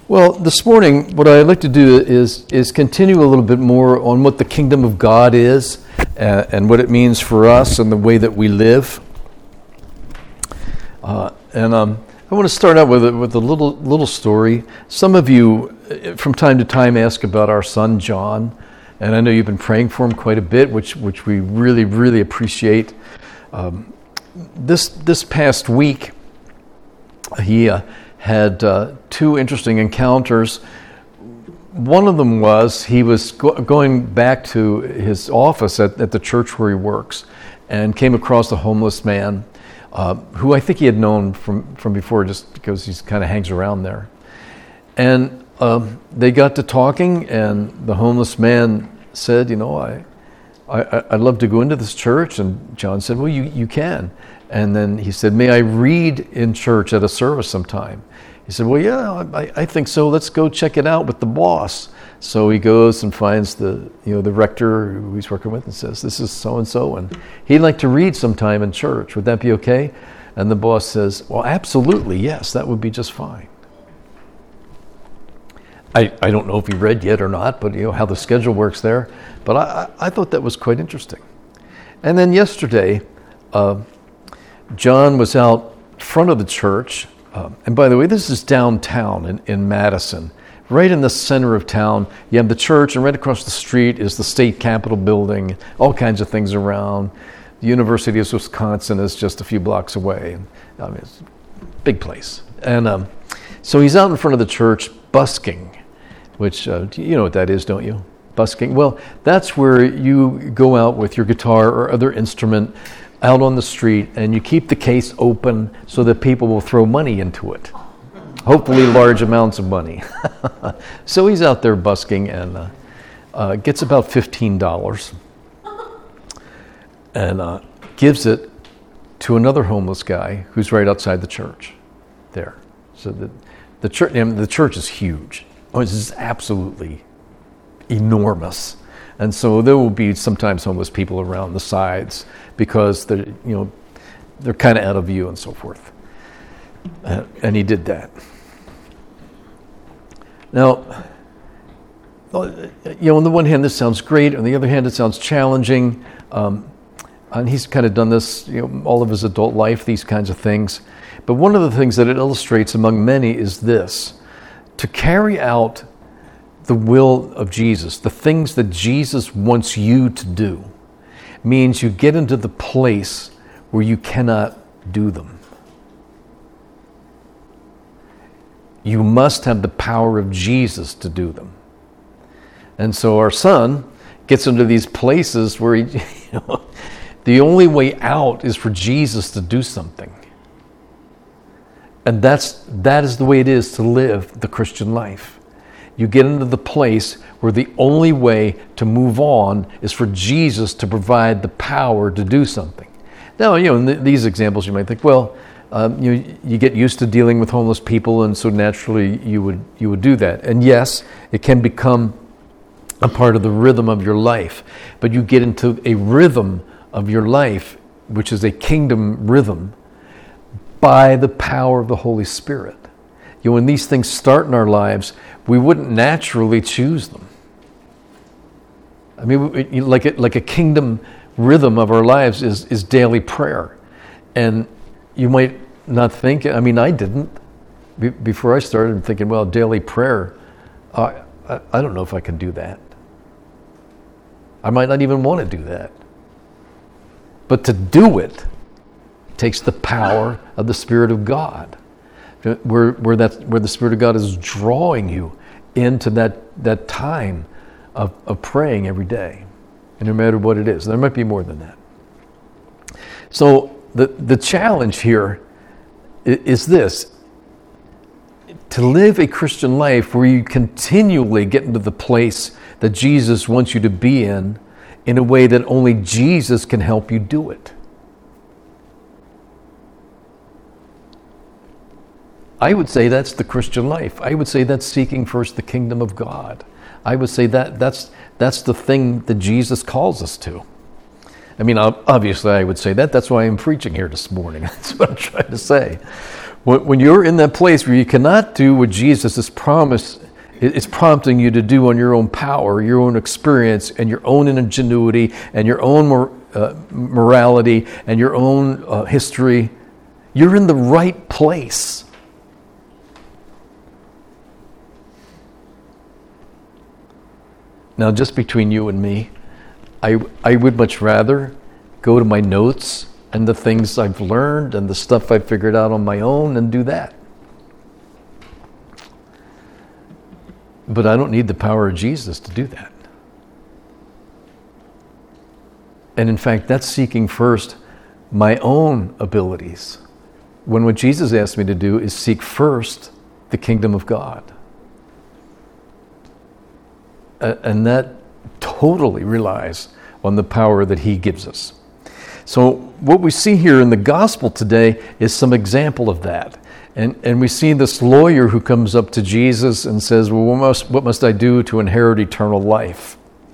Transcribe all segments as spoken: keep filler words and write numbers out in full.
Well, this morning, what I'd like to do is is continue a little bit more on what the kingdom of God is uh, and what it means for us and the way that we live. Uh, and um, I want to start out with a, with a little little story. Some of you, from time to time, ask about our son John, and I know you've been praying for him quite a bit, which which we really really appreciate. Um, this this past week, he. Uh, had uh, two interesting encounters. One of them was he was go- going back to his office at, at the church where he works and came across a homeless man uh, who I think he had known from, from before just because he kind of hangs around there. And um, they got to talking, and the homeless man said, you know, I, I, I'd love to go into this church. And John said, well, you, you can. And then he said, may I read in church at a service sometime? He said, well, yeah, I, I think so. Let's go check it out with the boss. So he goes and finds the, you know, the rector who he's working with and says, this is so-and-so, and he'd like to read sometime in church. Would that be okay? And the boss says, well, absolutely, yes, that would be just fine. I, I don't know if he read yet or not, but you know how the schedule works there. But I, I, I thought that was quite interesting. And then yesterday, uh, John was out front of the church. Um, and by the way, this is downtown in, in Madison, right in the center of town. You have the church, and right across the street is the state capitol building, all kinds of things around. The University of Wisconsin is just a few blocks away. I mean, it's a big place. And um, so he's out in front of the church busking, which, uh, you know what that is, don't you? Busking. Well, that's where you go out with your guitar or other instrument out on the street, and you keep the case open so that people will throw money into it, hopefully large amounts of money. So he's out there busking and uh, uh, gets about fifteen dollars and uh, gives it to another homeless guy who's right outside the church there. So the, the, church, I mean, the church is huge. Oh, this is absolutely enormous. And so there will be sometimes homeless people around the sides because they're, you know, they're kind of out of view and so forth. Uh, and he did that. Now, you know, on the one hand, this sounds great. On the other hand, it sounds challenging. Um, and he's kind of done this, you know, all of his adult life, these kinds of things. But one of the things that it illustrates among many is this: to carry out the will of Jesus, the things that Jesus wants you to do, means you get into the place where you cannot do them. You must have the power of Jesus to do them. And so our son gets into these places where he, you know, the only way out is for Jesus to do something. And that's that is the way it is to live the Christian life. You get into the place where the only way to move on is for Jesus to provide the power to do something. Now, you know, in th- these examples, you might think, well, um, you you get used to dealing with homeless people, and so naturally you would you would do that. And yes, it can become a part of the rhythm of your life. But you get into a rhythm of your life, which is a kingdom rhythm, by the power of the Holy Spirit. You know, when these things start in our lives, we wouldn't naturally choose them. I mean, it, like a, like a kingdom rhythm of our lives is, is daily prayer. And you might not think, I mean, I didn't. Be, before I started thinking, well, daily prayer, uh, I, I don't know if I can do that. I might not even want to do that. But to do it takes the power of the Spirit of God. Where where that where the Spirit of God is drawing you into that that time of, of praying every day, and no matter what it is. There might be more than that. So the the challenge here is this: to live a Christian life where you continually get into the place that Jesus wants you to be in, in a way that only Jesus can help you do it. I would say that's the Christian life. I would say that's seeking first the kingdom of God. I would say that that's that's the thing that Jesus calls us to. I mean, obviously I would say that. That's why I'm preaching here this morning. That's what I'm trying to say. When when you're in that place where you cannot do what Jesus has promised, it's prompting you to do on your own power, your own experience, and your own ingenuity, and your own mor- uh, morality, and your own uh, history, you're in the right place. Now, just between you and me, I, I would much rather go to my notes and the things I've learned and the stuff I figured out on my own and do that. But I don't need the power of Jesus to do that. And in fact, that's seeking first my own abilities, when what Jesus asked me to do is seek first the kingdom of God. And that totally relies on the power that he gives us. So what we see here in the gospel today is some example of that. And and we see this lawyer who comes up to Jesus and says, well, what must, what must I do to inherit eternal life?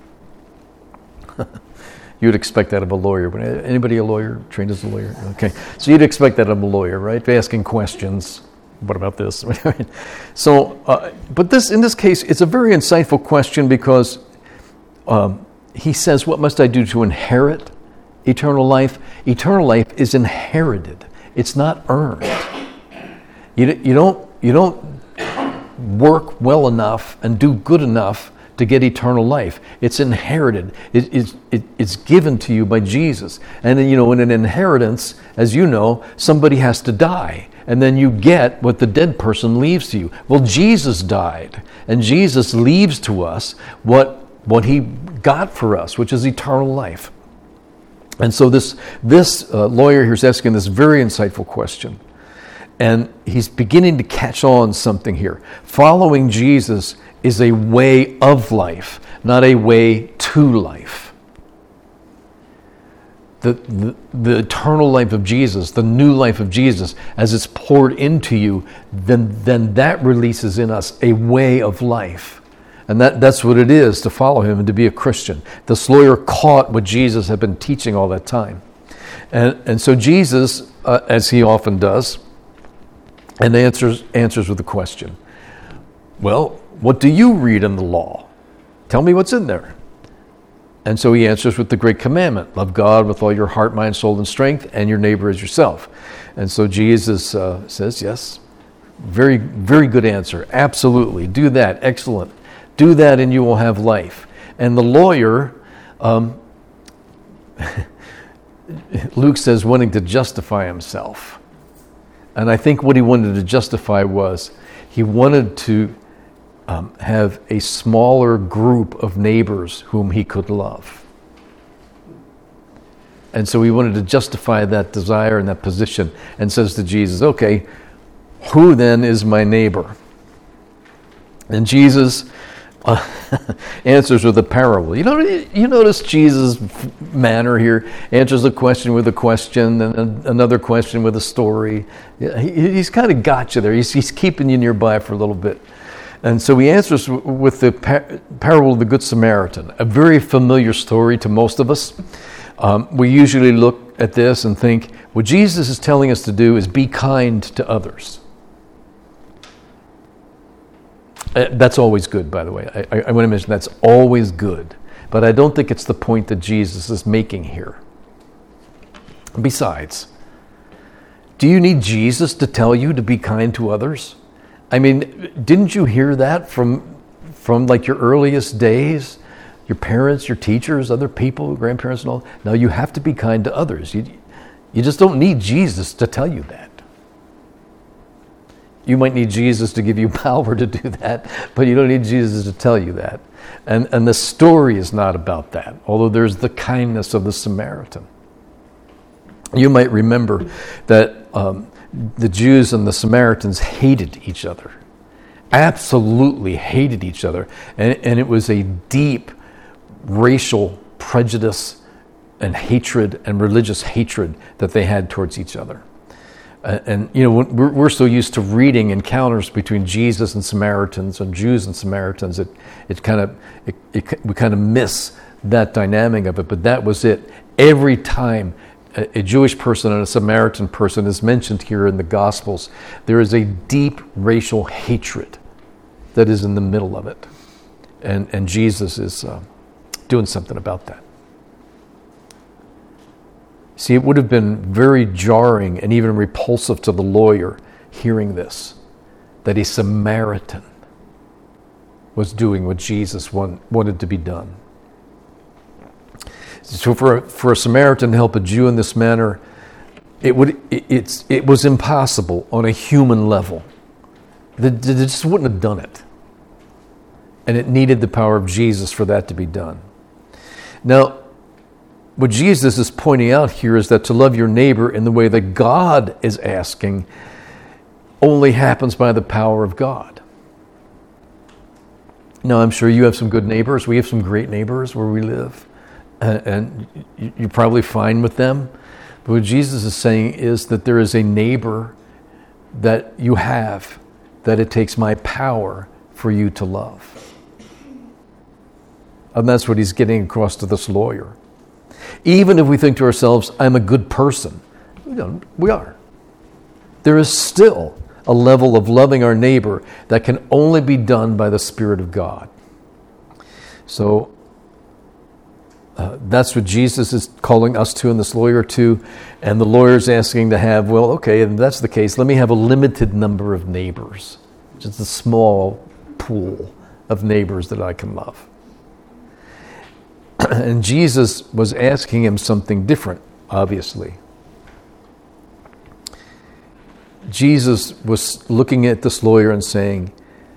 You'd expect that of a lawyer. Anybody a lawyer, trained as a lawyer? Okay. So you'd expect that of a lawyer, right? Asking questions. What about this? So, uh, but this, in this case, it's a very insightful question because um, he says, what must I do to inherit eternal life? Eternal life is inherited. It's not earned. You, you don't, you don't work well enough and do good enough to get eternal life. It's inherited. It, it, it, it's given to you by Jesus. And then, you know, in an inheritance, as you know, somebody has to die. And then you get what the dead person leaves to you. Well, Jesus died, and Jesus leaves to us what, what he got for us, which is eternal life. And so this, this uh, lawyer here is asking this very insightful question. And he's beginning to catch on something here. Following Jesus is a way of life, not a way to life. The, the, the eternal life of Jesus, the new life of Jesus, as it's poured into you, then, then that releases in us a way of life. And that, that's what it is to follow him and to be a Christian. This lawyer caught what Jesus had been teaching all that time. And, and so Jesus, uh, as he often does, and answers, answers with a question. Well, what do you read in the law? Tell me what's in there. And so he answers with the great commandment, love God with all your heart, mind, soul, and strength, and your neighbor as yourself. And so Jesus uh, says, yes, very, very good answer. Absolutely. Do that. Excellent. Do that and you will have life. And the lawyer, um, Luke says, wanting to justify himself. And I think what he wanted to justify was he wanted to Um, have a smaller group of neighbors whom he could love. And so he wanted to justify that desire and that position and says to Jesus, okay, who then is my neighbor? And Jesus uh, answers with a parable. You know, you notice Jesus' manner here, answers a question with a question and another question with a story. He, he's kind of got you there. He's, he's keeping you nearby for a little bit. And so he answers with the par- parable of the Good Samaritan, a very familiar story to most of us. Um, we usually look at this and think, what Jesus is telling us to do is be kind to others. Uh, that's always good, by the way. I, I, I want to mention that's always good. But I don't think it's the point that Jesus is making here. Besides, do you need Jesus to tell you to be kind to others? I mean, didn't you hear that from, from like your earliest days? Your parents, your teachers, other people, grandparents and all? No, you have to be kind to others. You, you just don't need Jesus to tell you that. You might need Jesus to give you power to do that, but you don't need Jesus to tell you that. And, and the story is not about that, although there's the kindness of the Samaritan. You might remember that um, the Jews and the Samaritans hated each other, absolutely hated each other. And, and it was a deep racial prejudice and hatred and religious hatred that they had towards each other. Uh, and, you know, we're, we're so used to reading encounters between Jesus and Samaritans and Jews and Samaritans, it, it kind of, it, it, we kind of miss that dynamic of it, but that was it. Every time a Jewish person and a Samaritan person is mentioned here in the Gospels, there is a deep racial hatred that is in the middle of it. And, and Jesus is uh, doing something about that. See, it would have been very jarring and even repulsive to the lawyer hearing this, that a Samaritan was doing what Jesus want, wanted to be done. So for, for a Samaritan to help a Jew in this manner, it would it, it's it was impossible on a human level. They, they just wouldn't have done it. And it needed the power of Jesus for that to be done. Now, what Jesus is pointing out here is that to love your neighbor in the way that God is asking only happens by the power of God. Now, I'm sure you have some good neighbors. We have some great neighbors where we live. And you're probably fine with them. But what Jesus is saying is that there is a neighbor that you have that it takes my power for you to love. And that's what he's getting across to this lawyer. Even if we think to ourselves, I'm a good person, we don't, we are. There is still a level of loving our neighbor that can only be done by the Spirit of God. So, Uh, that's what Jesus is calling us to and this lawyer to. And the lawyer's asking to have, well, okay, if that's the case, let me have a limited number of neighbors. Just a small pool of neighbors that I can love. And Jesus was asking him something different, obviously. Jesus was looking at this lawyer and saying,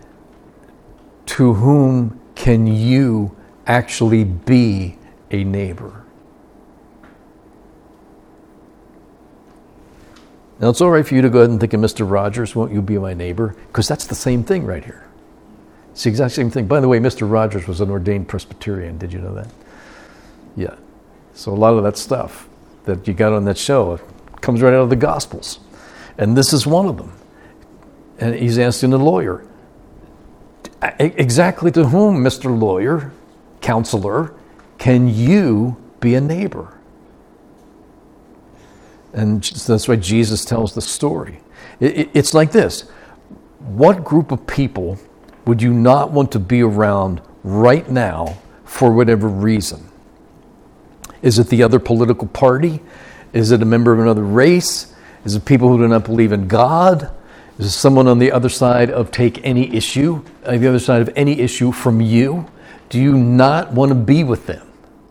to whom can you actually be a neighbor? Now, it's all right for you to go ahead and think of Mister Rogers, won't you be my neighbor? Because that's the same thing right here. It's the exact same thing. By the way, Mister Rogers was an ordained Presbyterian. Did you know that? Yeah. So a lot of that stuff that you got on that show comes right out of the Gospels. And this is one of them. And he's asking the lawyer, exactly to whom, Mister Lawyer, counselor, can you be a neighbor? And that's why Jesus tells the story. It's like this. What group of people would you not want to be around right now for whatever reason? Is it the other political party? Is it a member of another race? Is it people who do not believe in God? Is it someone on the other side of take any issue, on the other side of any issue from you? Do you not want to be with them?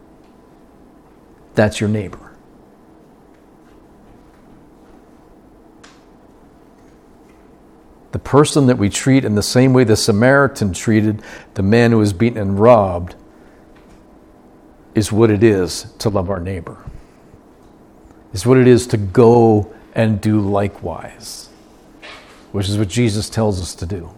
That's your neighbor. The person that we treat in the same way the Samaritan treated the man who was beaten and robbed is what it is to love our neighbor. It's what it is to go and do likewise, which is what Jesus tells us to do.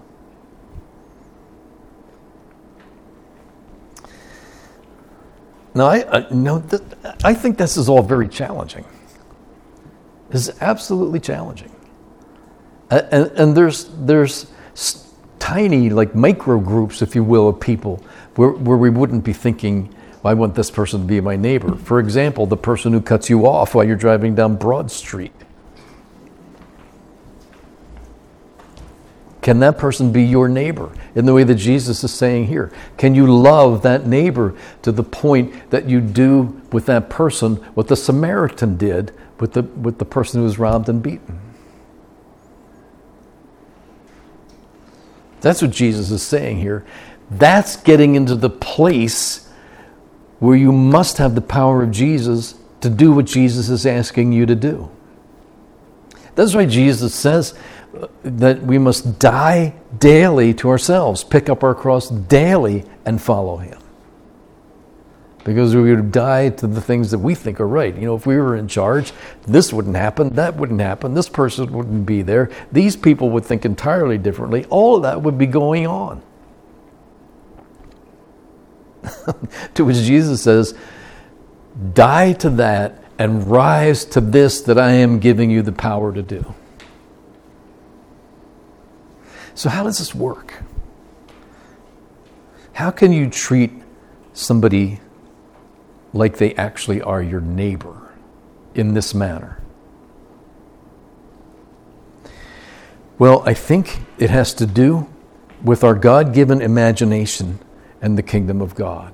Now, I, I, no, th- I think this is all very challenging. This is absolutely challenging. Uh, and, and there's there's s- tiny, like micro groups, if you will, of people where, where we wouldn't be thinking, well, I want this person to be my neighbor. For example, the person who cuts you off while you're driving down Broad Street. Can that person be your neighbor in the way that Jesus is saying here? Can you love that neighbor to the point that you do with that person what the Samaritan did with the, with the person who was robbed and beaten? That's what Jesus is saying here. That's getting into the place where you must have the power of Jesus to do what Jesus is asking you to do. That's why Jesus says that we must die daily to ourselves, pick up our cross daily and follow him. Because we would die to the things that we think are right. You know, if we were in charge, this wouldn't happen, that wouldn't happen, this person wouldn't be there, these people would think entirely differently. All of that would be going on. To which Jesus says, die to that and rise to this that I am giving you the power to do. So how does this work? How can you treat somebody like they actually are your neighbor in this manner? Well, I think it has to do with our God-given imagination and the kingdom of God.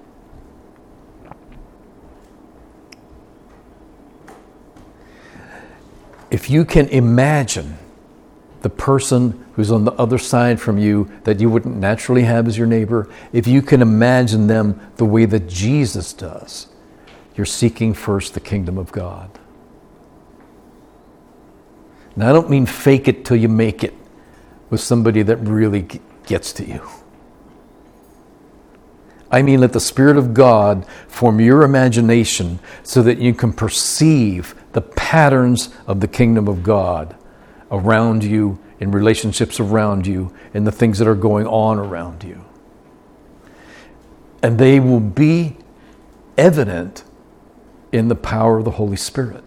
If you can imagine the person who's on the other side from you that you wouldn't naturally have as your neighbor, if you can imagine them the way that Jesus does, you're seeking first the kingdom of God. Now, I don't mean fake it till you make it with somebody that really gets to you. I mean, let the Spirit of God form your imagination so that you can perceive the patterns of the kingdom of God around you, in relationships around you, in the things that are going on around you. And they will be evident in the power of the Holy Spirit.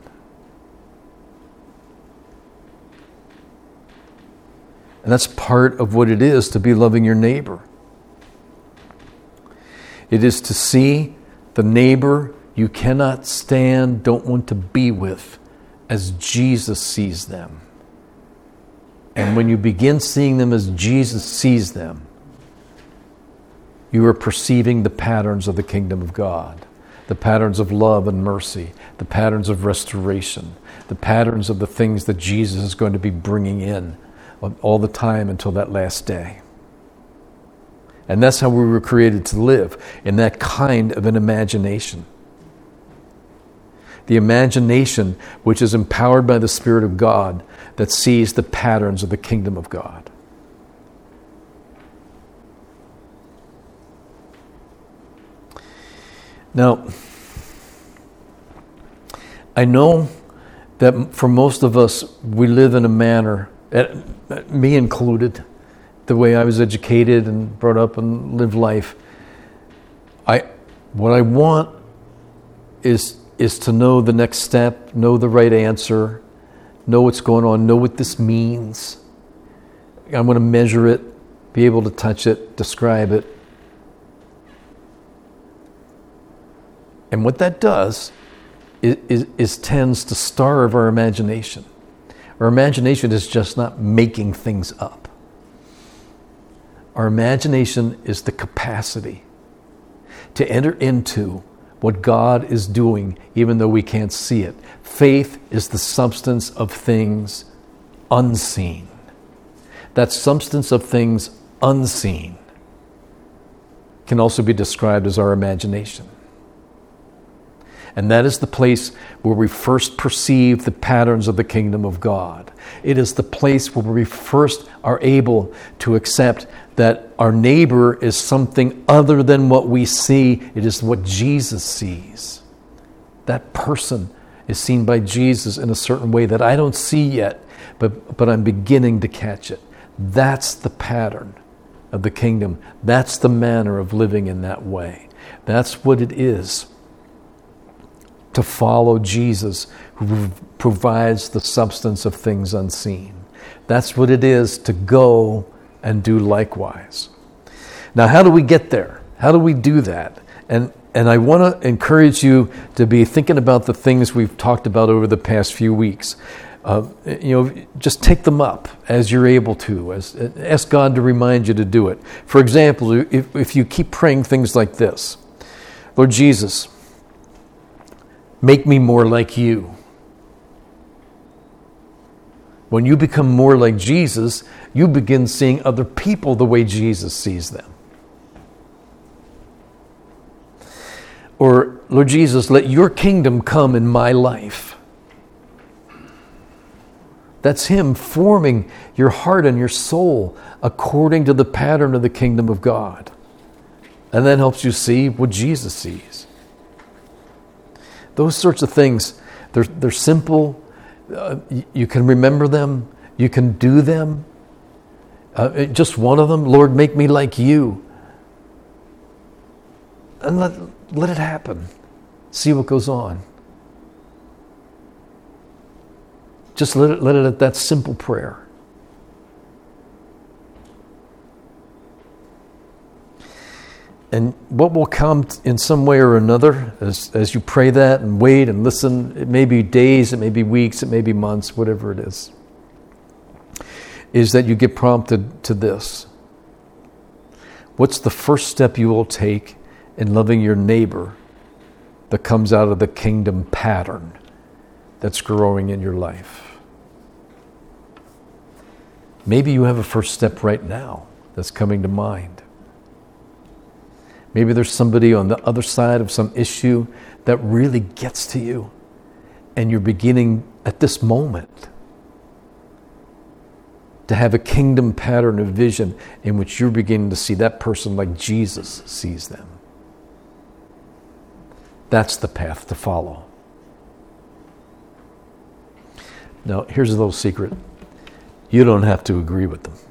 And that's part of what it is to be loving your neighbor. It is to see the neighbor you cannot stand, don't want to be with, as Jesus sees them. And when you begin seeing them as Jesus sees them, you are perceiving the patterns of the kingdom of God, the patterns of love and mercy, the patterns of restoration, the patterns of the things that Jesus is going to be bringing in all the time until that last day. And that's how we were created to live, in that kind of an imagination. The imagination which is empowered by the Spirit of God that sees the patterns of the kingdom of God. Now, I know that for most of us, we live in a manner, me included, the way I was educated and brought up and lived life. I, what I want is is to know the next step, know the right answer, know what's going on, know what this means. I want to measure it, be able to touch it, describe it. And what that does is, is, is tends to starve our imagination. Our imagination is just not making things up. Our imagination is the capacity to enter into what God is doing, even though we can't see it. Faith is the substance of things unseen. That substance of things unseen can also be described as our imagination. And that is the place where we first perceive the patterns of the kingdom of God. It is the place where we first are able to accept that our neighbor is something other than what we see. It is what Jesus sees. That person is seen by Jesus in a certain way that I don't see yet, but, but I'm beginning to catch it. That's the pattern of the kingdom. That's the manner of living in that way. That's what it is to follow Jesus, who provides the substance of things unseen. That's what it is to go and do likewise. Now, how do we get there? How do we do that? And and I want to encourage you to be thinking about the things we've talked about over the past few weeks. Uh, you know, just take them up as you're able to. As, ask God to remind you to do it. For example, if, if you keep praying things like this: Lord Jesus, make me more like you. When you become more like Jesus, you begin seeing other people the way Jesus sees them. Or, Lord Jesus, let your kingdom come in my life. That's Him forming your heart and your soul according to the pattern of the kingdom of God. And that helps you see what Jesus sees. Those sorts of things, they're, they're simple. Uh, you can remember them. You can do them. Uh, just one of them, Lord, make me like you. And let, let it happen. See what goes on. Just let it, let it at that simple prayer. And what will come in some way or another as, as you pray that and wait and listen, it may be days, it may be weeks, it may be months, whatever it is, is that you get prompted to this. What's the first step you will take in loving your neighbor that comes out of the kingdom pattern that's growing in your life? Maybe you have a first step right now that's coming to mind. Maybe there's somebody on the other side of some issue that really gets to you, and you're beginning at this moment to have a kingdom pattern of vision in which you're beginning to see that person like Jesus sees them. That's the path to follow. Now, here's a little secret. You don't have to agree with them.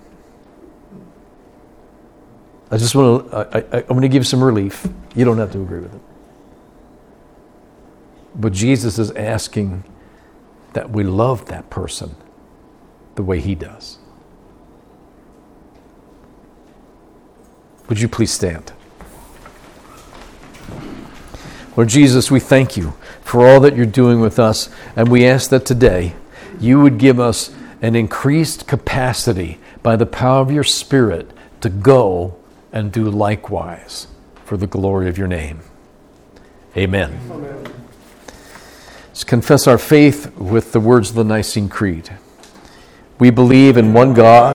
I just want to, I, I, I'm going to give you some relief. You don't have to agree with it. But Jesus is asking that we love that person the way he does. Would you please stand? Lord Jesus, we thank you for all that you're doing with us, and we ask that today you would give us an increased capacity by the power of your Spirit to go and do likewise for the glory of your name. Amen. Amen. Let's confess our faith with the words of the Nicene Creed. We believe in one God,